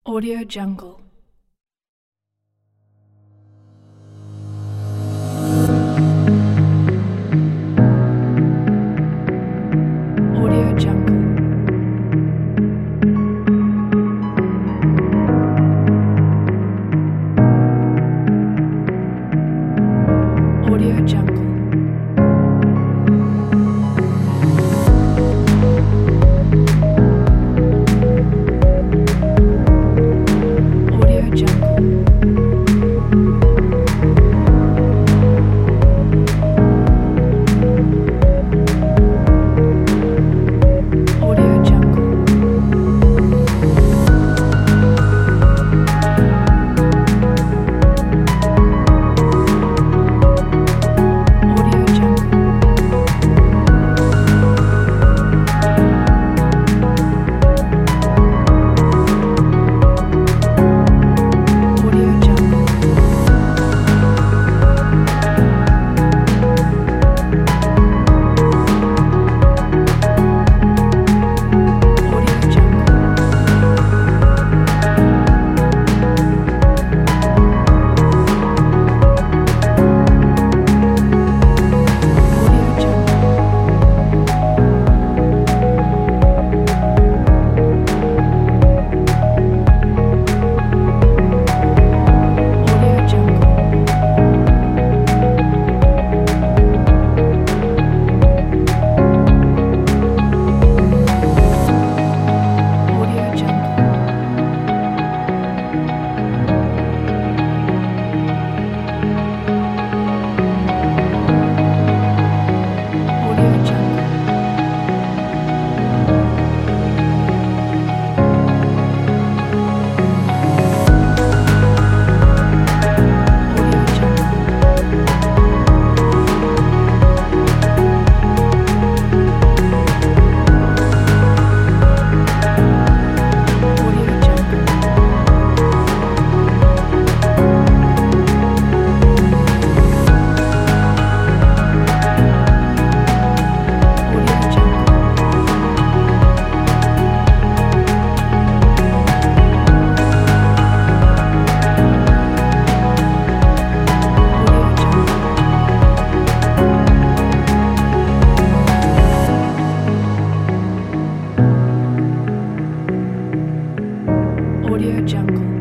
Audio Jungle. Audio Jungle. Audio Jungle. Audio Jungle. Audio Jungle. Audio Jungle. Audio Jungle. Audio Jungle. Audio Jungle. Audio Jungle. Audio Jungle. Audio Jungle. Audio Jungle. Audio Jungle. Audio Jungle. Audio Jungle. Audio Jungle.